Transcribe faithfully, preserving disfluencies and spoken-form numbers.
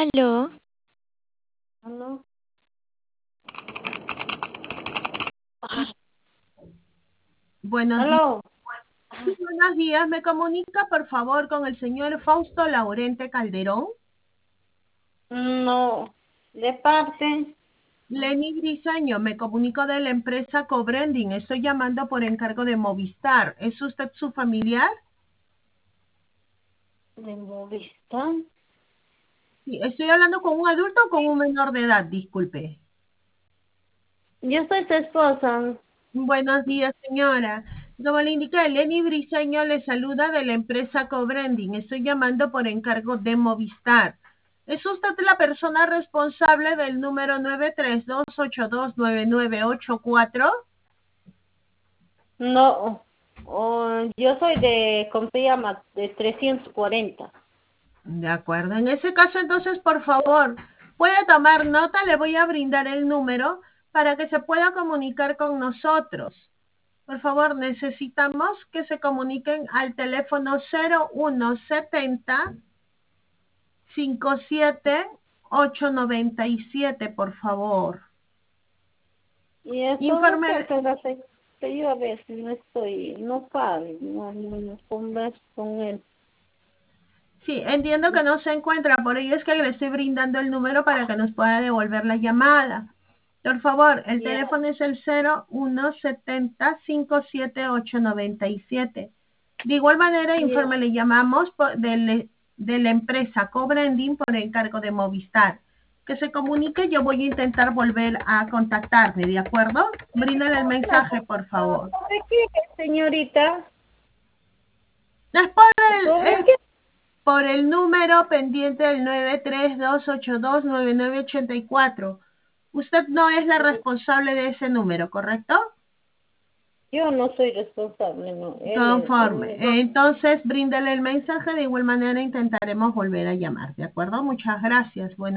Aló, ¿No? Buenos días. ¿Aló? Buenos días. ¿Me comunica, por favor, con el señor Fausto Laurente Calderón? No, de parte. Lenny Briseño, me comunico de la empresa Cobrending. Estoy llamando por encargo de Movistar. ¿Es usted su familiar? ¿De Movistar? Sí, estoy hablando con un adulto o con un menor de edad, disculpe. Yo soy tu esposa. Buenos días, señora. Como le indiqué, Lenny Briseño le saluda de la empresa Cobrending. Estoy llamando por encargo de Movistar. ¿Es usted la persona responsable del número nueve tres dos ocho dos nueve nueve ocho cuatro? No, oh, yo soy de Compilla de trescientos cuarenta. De acuerdo. En ese caso, entonces, por favor, puede tomar nota. Le voy a brindar el número para que se pueda comunicar con nosotros. Por favor, necesitamos que se comuniquen al teléfono cero uno setenta cincuenta y siete ochocientos noventa y siete, por favor. Y eso no Informe. sé, pero sé que yo a veces no estoy, no sabe, no, no, no converso con él. Sí, entiendo que no se encuentra, por ello es que le estoy brindando el número para que nos pueda devolver la llamada. Por favor, el Ya, teléfono es el cero uno setenta cincuenta y siete ochocientos noventa y siete. De igual manera, informe, ya, le llamamos por- de, de la empresa Cobrending por encargo de Movistar. Que se comunique, yo voy a intentar volver a contactarme, ¿de acuerdo? Bríndale el ya. mensaje, por favor. ¿Sobre qué, señorita? Es por el, ¿Sobre es qué? por el número pendiente del nueve tres dos ocho dos nueve nueve ocho cuatro. Usted no es la responsable de ese número, ¿correcto? Yo no soy responsable, no. Él, él, Conforme. él- Entonces, bríndele el mensaje. De igual manera, intentaremos volver a llamar, ¿de acuerdo? Muchas gracias. Buenas